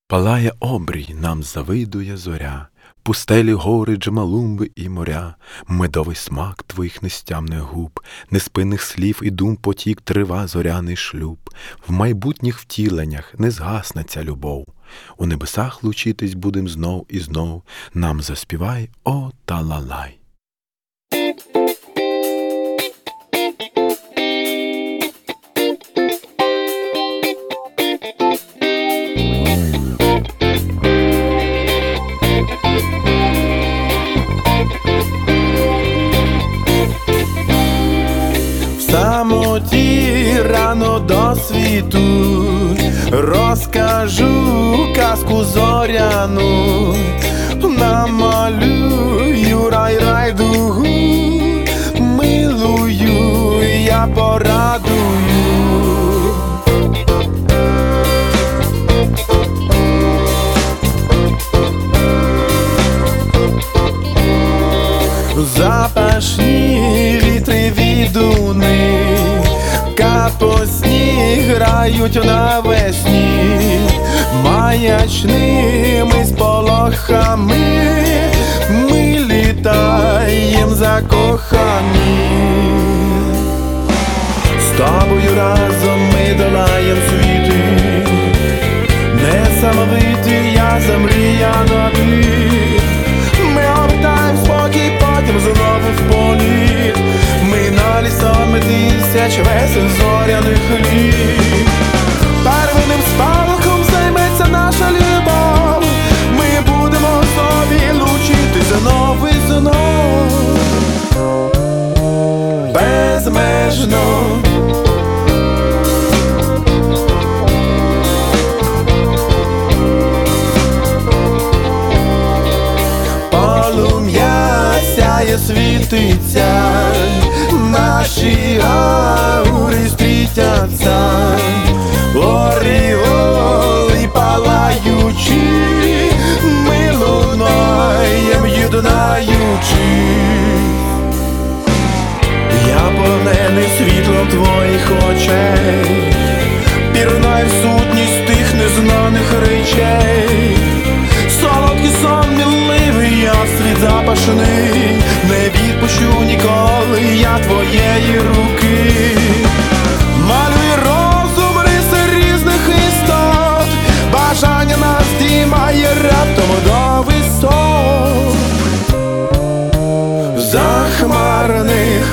Палає обрій, нам завидує зоря, пустелі, гори, джмалумби і моря, медовий смак твоїх нестямних губ, неспинних слів і дум потік трива зоряний шлюб. В майбутніх втіленнях не згасне ця любов, у небесах лучитись будем знов і знов, нам заспівай, о талалай. Самоті рано до світу розкажу казку зоряну, намалюю райдугу, милую я порадую. Запашні вітри відуни, капосні грають навесні, маячними сполохами ми літаєм закохані. З тобою разом ми долаєм світи, несамовитий я замріяний. Ми обертаєм спокій, потім знову в політ. Ми на лісами тисяч весел зоряних літ. Первинним спалахом займеться наша любов. Ми будемо собі лучити знов і знов, безмежно. Світиться, наші аури стрітяться, оріоли палаючі, ми лунаєм єднаючи. Я полонений світлом твоїх очей, пірнаю в сутність тих незнаних речей. Солодкий сон міливий, я в світ запашний, не відпущу ніколи я твоєї руки. Малюй розум риси різних істот, бажання нас здіймає раптом до висот захмарних.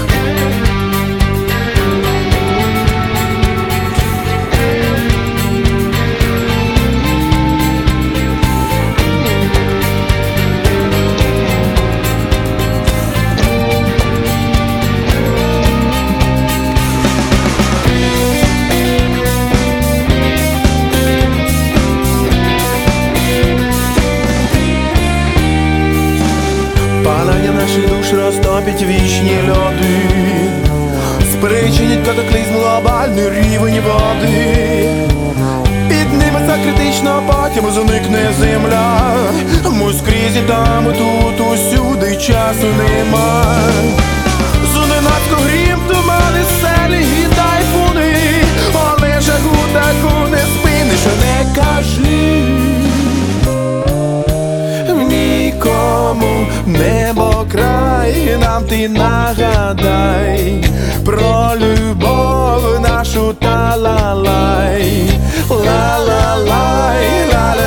Палання наших душ розтопить вічні льоди, спричинить катаклізм глобальний рівень води. Підніметься критично, потім зникне земля. Ми скрізь і там, і тут, усюди часу нема. Зненацько грім, тумани, селі і тайфуни, але жагу таку не спиниш, не кажи нікому. Небо край, нам ти нагадай про любов нашу, та-ла-лай, ла-ла-лай, ла-ла.